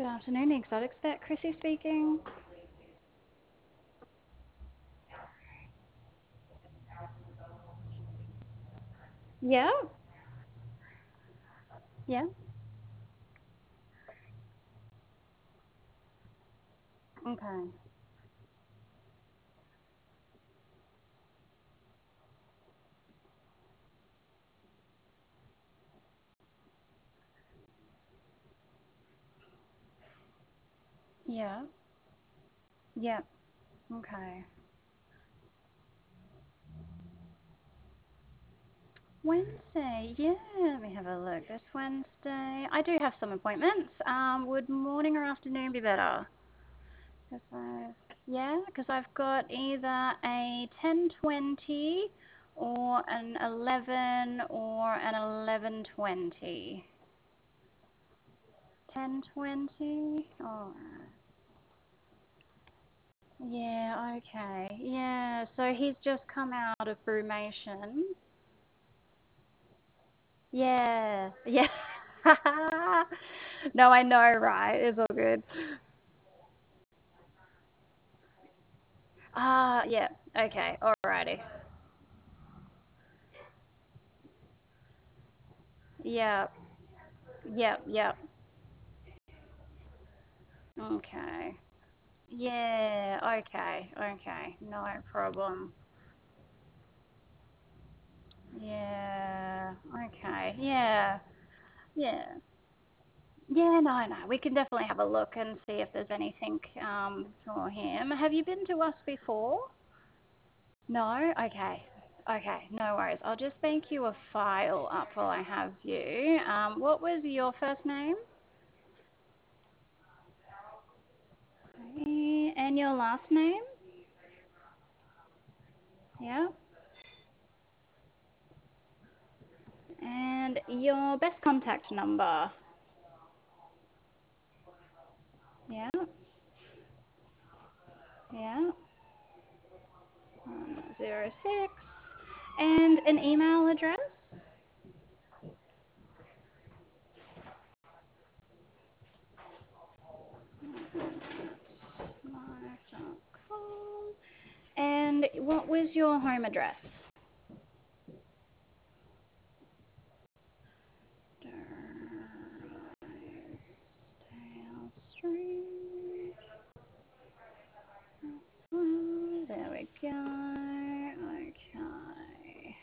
Good afternoon, Exotic Spec. Chrissy speaking. Yeah, yeah, okay. Yeah, yeah, okay. Wednesday, yeah, let me have a look. This Wednesday, I do have some appointments. Would morning or afternoon be better? Because I've got either a 10:20 or an 11 or an 11:20. 10:20? All right. Yeah, okay. Yeah, so he's just come out of brumation. Yeah, yeah. No, I know, right? It's all good. Yeah. Okay, alrighty. Yep, yep, yep. Okay. Yeah, okay, okay. No problem. Yeah, okay. Yeah, yeah. Yeah, no. We can definitely have a look and see if there's anything for him. Have you been to us before? No? Okay. Okay, no worries. I'll just make you a file up while I have you. What was your first name? Okay, and your last name? Yeah. And your best contact number? Yeah. Yeah. 106. And an email address? Live.com. And what was your home address? Drysdale Street. There we go. Okay.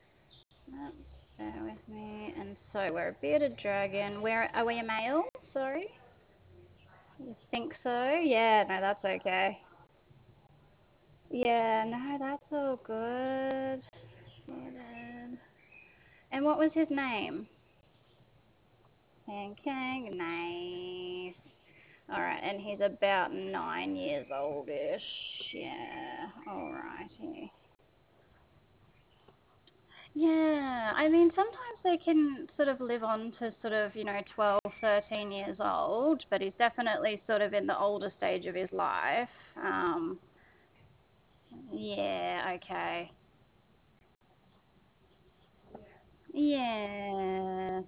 Bear with me. And so we're a bearded dragon. Where are we a male? Sorry. You think so? Yeah, no, that's okay. Yeah, no, that's all good. Bearded. And what was his name? Pancake. Nice. All right, and he's about 9 years oldish. Yeah, alrighty. Yeah, I mean, sometimes they can sort of live on to sort of, 12, 13 years old, but he's definitely sort of in the older stage of his life. Yeah, okay. Yeah,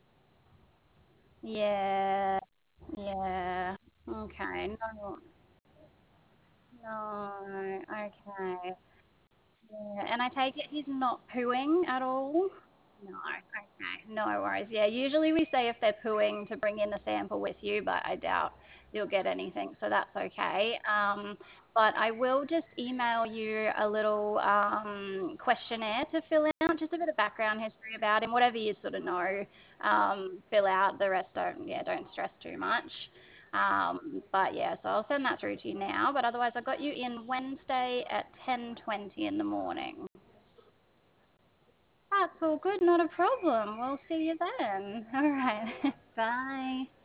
yeah, yeah. Okay, no, no, okay. Yeah, and I take it he's not pooing at all? No, okay, no worries. Yeah, usually we say if they're pooing to bring in the sample with you, but I doubt you'll get anything, so that's okay. But I will just email you a little questionnaire to fill out, just a bit of background history about him, whatever you sort of know. Fill out the rest. Don't stress too much. But yeah, so I'll send that through to you now. But otherwise, I got you in Wednesday at 10:20 in the morning. That's all good, not a problem. We'll see you then. All right. Bye.